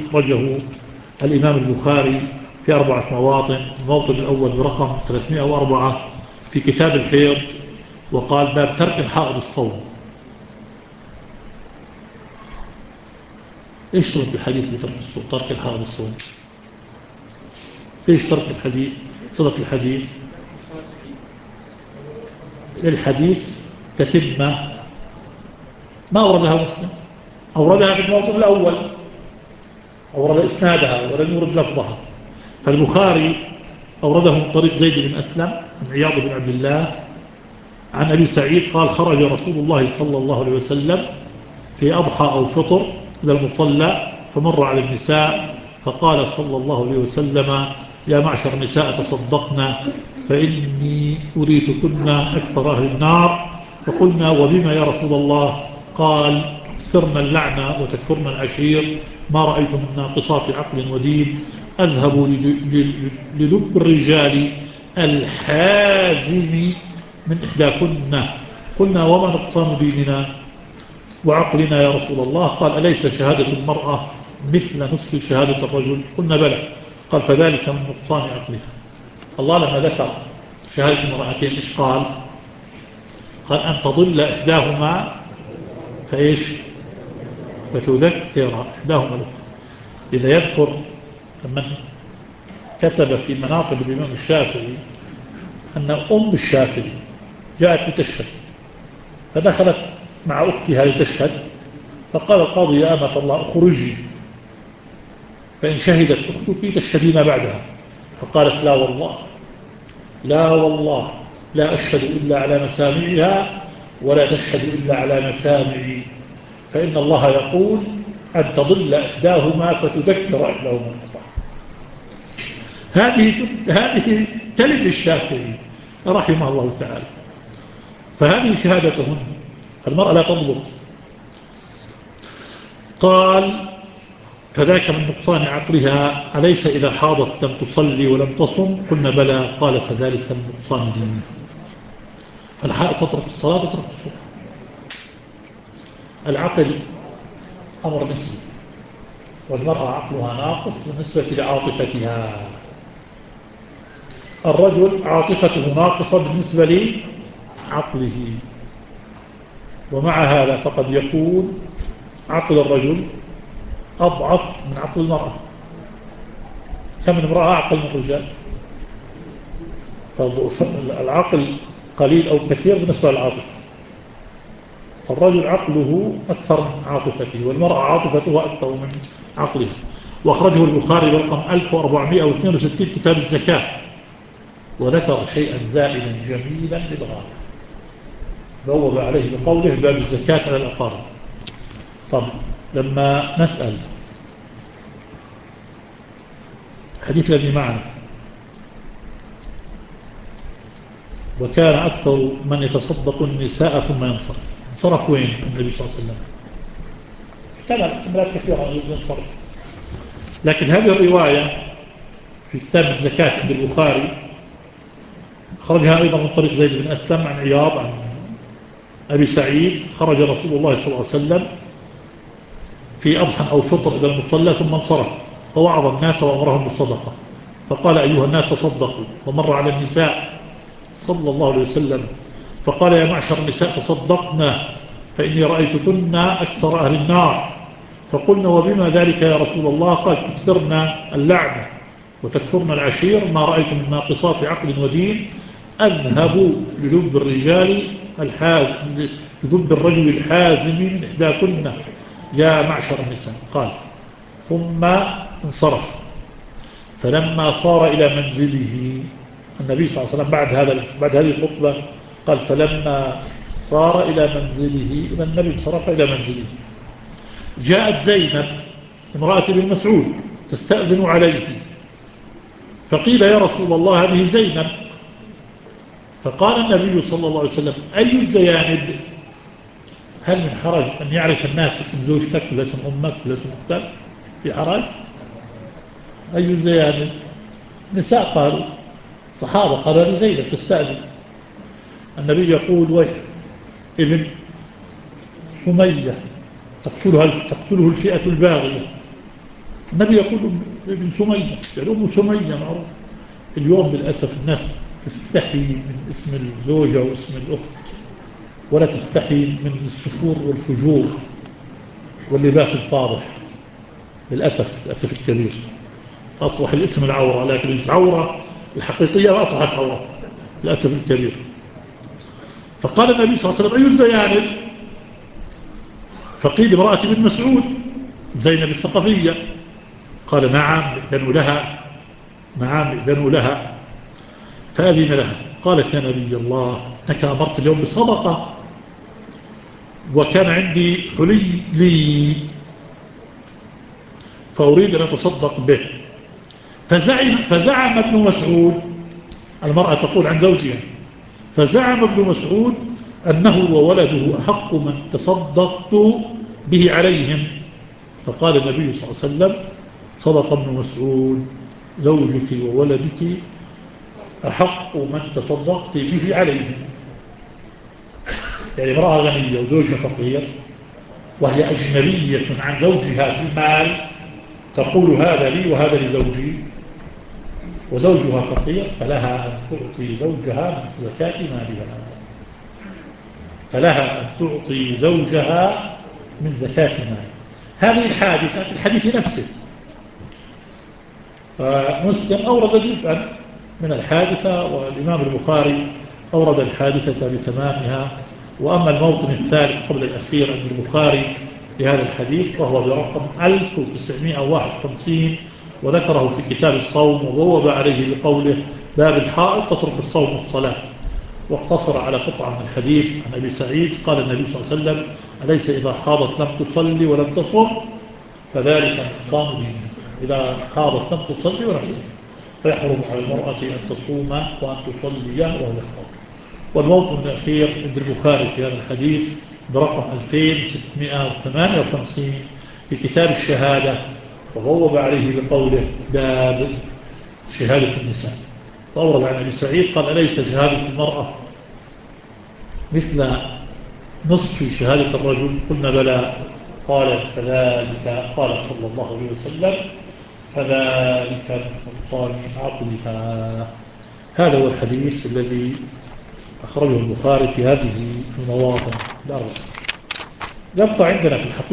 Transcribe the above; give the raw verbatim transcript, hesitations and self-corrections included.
أخرجه الإمام البخاري في أربعة مواطن. الموطن الأول برقم ثلاثمائة وأربعة في كتاب الحيض، وقال باب ترك الحائض الصوم. إيش ترك الحديث بترك الصوم؟ ترك الحائض الصوم. إيش ترك الحديث؟ صدق الحديث للحديث تتمة ما أوردها مسلم، أوردها في الموضوع الأول، أورد إسنادها ولم يورد لفظها. فالبخاري أورده من طريق زيد بن أسلم عن عياض بن عبد الله عن أبي سعيد قال خرج رسول الله صلى الله عليه وسلم في أضحى أو فطر إلى المصلى فمر على النساء فقال صلى الله عليه وسلم يا معشر النساء تصدقنا فإني أريدكن أكثر أهل النار. فقلنا وبما يا رسول الله؟ قال تكثرن اللعنة وتكثرن العشير ما رأيت من ناقصات عقل ودين أذهب للب الرجال الحازم من إحداكن. قلنا وما نقصان ديننا وعقلنا يا رسول الله؟ قال أليس شهادة المرأة مثل نصف شهادة الرجل؟ قلنا بلى. قال فذلك من نقصان عقلها. الله لما ذكر شهادة المرأتين إيش قال؟ قال أن تضل إحداهما فإيش؟ فتذكر إحداهما الأخرى. إذا يذكر من كتب في مناقب الإمام الشافعي أن أم الشافعي جاءت لتشهد فدخلت مع أختها لتشهد فقال القاضي يا أمة الله اخرجي فإن شهدت أختك تشهدين بعدها. فقالت لا والله لا والله لا أشهد إلا على مسامعها ولا تشهد إلا على مسامعي فإن الله يقول أن تضل إحداهما فتذكر إحداهما الأخرى. هذه هذه تلد الشافعي رحمه الله تعالى. فهذه شهادتهن فالمرأة لا تضبط. قال فذاك من نقصان عقلها أليس إذا حاضت لم تصلي ولم تصم؟ قلنا بلى. قال فذلك من نقصان دينها. فالحائض تترك الصلاة تترك الصلاة. العقل أمر نسبي والمرأة عقلها ناقص بالنسبة لعاطفتها. الرجل عاطفته ناقصة بالنسبة لعقله، ومع هذا فقد يكون عقل الرجل أضعف من عقل المرأة. كم من امرأة أعقل من الرجال؟ فالعقل قليل أو كثير بالنسبة للعاطفة. فالرجل عقله أكثر من عاطفته والمرأة عاطفتها أكثر من عقلها. وأخرجه البخاري برقم ألف وأربعمائة واثنين وستين كتاب الزكاة وذكر شيئا زائدا جميلا للغاية بوب عليه بقوله باب الزكاة على الأقارب. طب لما نسأل الحديث الذي معنا وكان أكثر من يتصدق النساء ثم ينصرف، انصرف وين النبي صلى الله عليه وسلم؟ كان احتمالات كثيرة ينصرف. لكن هذه الرواية في كتاب الزكاة عند البخاري خرجها أيضا من طريق زيد بن أسلم عن عياض عن أبي سعيد خرج رسول الله صلى الله عليه وسلم في أضحى أو فطر إلى المصلى ثم انصرف فوعظ الناس وأمرهم بالصدقة فقال أيها الناس تصدقوا. ومر على النساء صلى الله عليه وسلم فقال يا معشر النساء تصدقنا فإني رأيتكن أكثر أهل النار. فقلنا وبما ذلك يا رسول الله؟ قال تكثرنا اللعنة وتكثرنا العشير ما رأيت من ناقصات عقل ودين أذهب للب الرجال الحازم للب الرجل الحازم من إحداكن يا معشر النساء. قال ثم انصرف. فلما صار إلى منزله النبي صلى الله عليه وسلم بعد هذا بعد هذه الخطبة قال فلما صار إلى منزله إلى النبي انصرف إلى منزله جاءت زينب امرأة ابن مسعود تستأذن عليه فقيل يا رسول الله هذه زينب. فقال النبي صلى الله عليه وسلم أي الزيانب؟ هل من حرج أن يعرف الناس اسم زوجتك ولا اسم أمك ولا اسم أختك؟ في حرج؟ أي الزيانب؟ نساء قالوا صحابة قالوا هذه زينب تستأذن. النبي يقول ويح ابن سمية تقتلها تقتله الفئة الباغية النبي يقول ابن سمية، يعني أم سمية معروف. اليوم للأسف الناس تستحي من اسم الزوجة واسم الأخت، ولا تستحي من السفور والفجور واللباس الفاضح. للأسف للأسف الكبير أصبح الاسم العورة، لكن العورة الحقيقية ما أصبحت عورة للأسف الكبير. فقال النبي صلى الله عليه وسلم: أي الزيانب؟ فقيل امرأة ابن مسعود زينب الثقفية. قال: نعم ائذنوا لها، نعم ائذنوا لها. فأذن لها. قالت: يا نبي الله، إنك أمرت اليوم بصدقة، وكان عندي حلي لي فأريد أن أتصدق به. فزعم, فزعم ابن مسعود، المرأة تقول عن زوجها، فزعم ابن مسعود أنه وولده أحق من تصدقت به عليهم. فقال النبي صلى الله عليه وسلم: صدق ابن مسعود، زوجك وولدك أحق من تصدقت به عليهم. يعني امرأة غنية وزوجها فقير، وهي أجنبية عن زوجها في المال، تقول هذا لي وهذا لزوجي، وزوجها فقير، فلها أن تعطي زوجها من زكاة مالها، فلها أن تعطي زوجها من زكاة مالها. هذه الحادثة في الحديث نفسه. فمسلم أورد جزءا من الحادثة، والإمام البخاري أورد الحادثة بتمامها. وأما الموطن الثالث قبل الأخير عند البخاري لهذا الحديث، وهو برقم ألف وتسعمائة وواحد وخمسين، وذكره في كتاب الصوم، وبوب عليه بقوله: باب الحائط تترك الصوم والصلاة. واقتصر على قطعة من الحديث عن أبي سعيد قال النبي صلى الله عليه وسلم: أليس إذا حاضت لم تصلي ولم تصم فذلك نقصان دينها. إذا حاضت لم تصلي ولم تصم فيحرم على المرأة أن تصوم وأن تصلي وهي حاضت. والموطن الأخير عند البخاري في هذا الحديث برقم ألفين وستمائة وثمانية وخمسين في كتاب الشهادة، وبوب عليه بقوله: باب شهادة النساء. فأورد عن أبي سعيد قال: أليس شهادة المرأة مثل نصف شهادة الرجل؟ قلنا: بلى. قال: فذلك، قال صلى الله عليه وسلم: فذلك من نقصان عقلها. هذا هو الحديث الذي أخرجه البخاري في هذه المواضع الأربعة. يبقى عندنا في الحقيقة